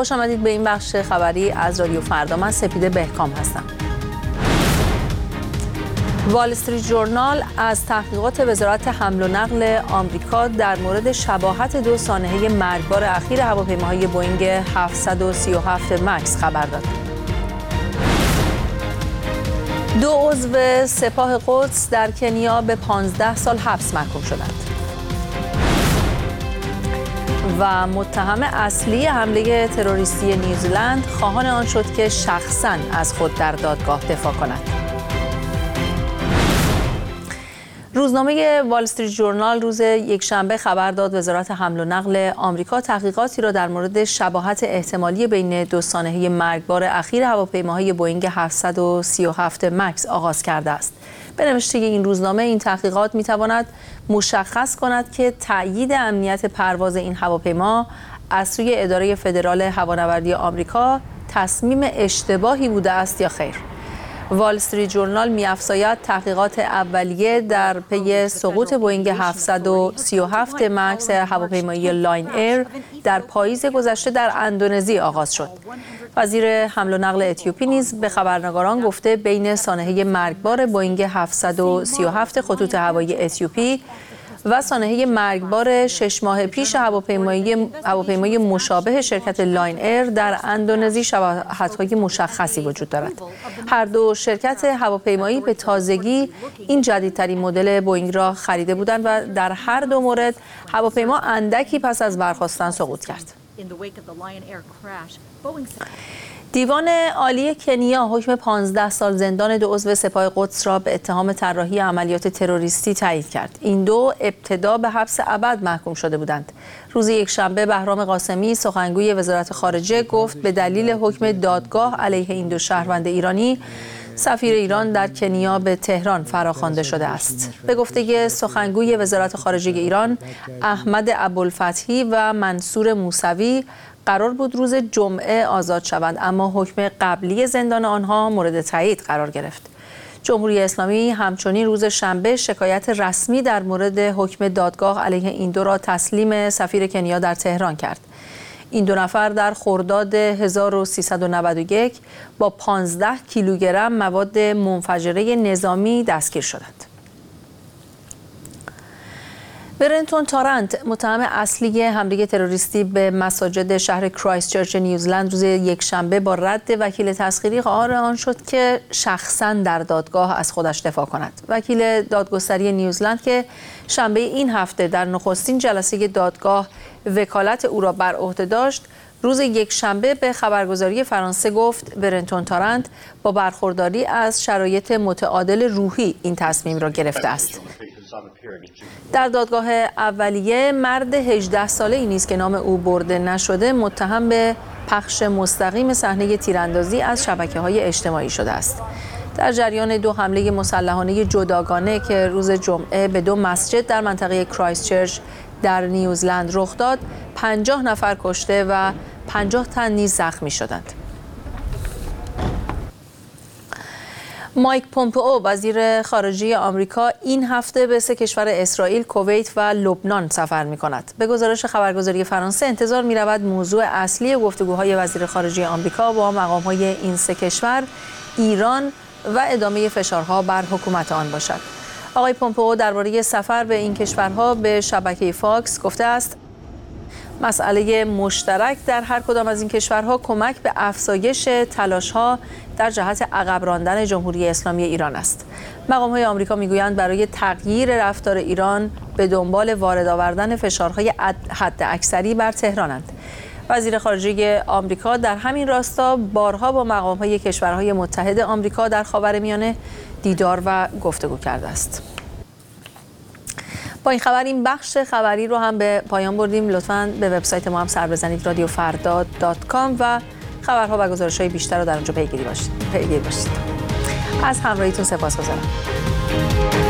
خوش آمدید به این بخش خبری از رادیو فردا. من سپیده بهکام هستم. وال استریت ژورنال از تحقیقات وزارت حمل و نقل آمریکا در مورد شباهت 2 سانحه مرگبار اخیر هواپیماهای بوئینگ 737 مکس خبر داد. 2 عضو سپاه قدس در کنیا به 15 سال حبس محکوم شدند. و متهم اصلی حمله تروریستی نیوزلند خواهان آن شد که شخصاً از خود در دادگاه دفاع کند. روزنامه وال استریت ژورنال روز یکشنبه خبر داد وزارت حمل و نقل آمریکا تحقیقاتی را در مورد شباهت احتمالی بین 2 سانحه مرگبار اخیر هواپیماهای بوئینگ 737 مکس آغاز کرده است. به نوشته این روزنامه این تحقیقات می‌تواند مشخص کند که تأیید امنیت پرواز این هواپیما از سوی اداره فدرال هوانوردی آمریکا تصمیم اشتباهی بوده است یا خیر. وال استریت ژورنال می‌افزاید تحقیقات اولیه در پی سقوط بوئینگ 737 مکس هواپیمایی لاین ایر در پاییز گذشته در اندونزی آغاز شد. وزیر حمل و نقل اتیوپی نیز به خبرنگاران گفته بین سانحه مرگبار بوئینگ 737 خطوط هوایی اتیوپی و سانحه مرگبار 6 ماه پیش هواپیمای مشابه شرکت لاین ایر در اندونزی شباهت‌های مشخصی وجود دارد. هر دو شرکت هواپیمایی به تازگی این جدیدترین مدل بوئینگ را خریده بودند و در هر دو مورد هواپیما اندکی پس از برخاستن سقوط کرد. دیوان عالی کنیا حکم 15 سال زندان 2 عضو سپاه قدس را به اتهام طراحی عملیات تروریستی تایید کرد. این 2 ابتدا به حبس ابد محکوم شده بودند. روز یکشنبه بهرام قاسمی سخنگوی وزارت خارجه گفت به دلیل حکم دادگاه علیه این 2 شهروند ایرانی سفیر ایران در کنیا به تهران فراخوانده شده است. به گفته سخنگوی وزارت خارجه ایران احمد ابوالفتحی و منصور موسوی قرار بود روز جمعه آزاد شوند، اما حکم قبلی زندان آنها مورد تایید قرار گرفت. جمهوری اسلامی همچنین روز شنبه شکایت رسمی در مورد حکم دادگاه علیه این 2 را تسلیم سفیر کنیا در تهران کرد. این 2 نفر در خرداد 1391 با 15 کیلوگرم مواد منفجره نظامی دستگیر شدند. برنتون تارنت متهم اصلی حمله تروریستی به مساجد شهر کرایستچرچ نیوزلند روز یکشنبه با رد وکیل تسخیری قرار آن شد که شخصاً در دادگاه از خودش دفاع کند. وکیل دادگستری نیوزلند که شنبه این هفته در نخستین جلسه دادگاه وکالت او را بر عهده داشت، روز یکشنبه به خبرگزاری فرانسه گفت برنتون تارنت با برخورداری از شرایط متعادل روحی این تصمیم را گرفته است. در دادگاه اولیه مرد 18 ساله‌ای نیز که نام او برده نشده متهم به پخش مستقیم صحنه تیراندازی از شبکه‌های اجتماعی شده است. در جریان 2 حمله مسلحانه جداگانه که روز جمعه به 2 مسجد در منطقه کرایستچرچ در نیوزلند رخ داد، 50 نفر کشته و 50 تن نیز زخمی شدند. مایک پومپئو وزیر خارجه آمریکا این هفته به 3 کشور اسرائیل، کویت و لبنان سفر می‌کند. به گزارش خبرگزاری فرانسه انتظار می‌رود موضوع اصلی گفتگوهای وزیر خارجه آمریکا با مقام‌های این 3 کشور ایران و ادامه فشارها بر حکومت آن باشد. آقای پومپئو درباره سفر به این کشورها به شبکه فاکس گفته است مسئله مشترک در هر کدام از این کشورها کمک به افزایش تلاش‌ها در جهت عقب راندن جمهوری اسلامی ایران است. مقام‌های آمریکا می‌گویند برای تغییر رفتار ایران به دنبال وارد آوردن فشارهای حداکثری بر تهرانند. وزیر خارجه آمریکا در همین راستا بارها با مقام‌های کشورهای متحد آمریکا در خاورمیانه دیدار و گفتگو کرده است. با این خبر این بخش خبری رو هم به پایان بردیم. لطفاً به وبسایت ما هم سر بزنید radiofarda.com و خبرها و گزارش‌های بیشتر رو در اونجا پیگیری باشید. از همراهیتون سپاسگزارم.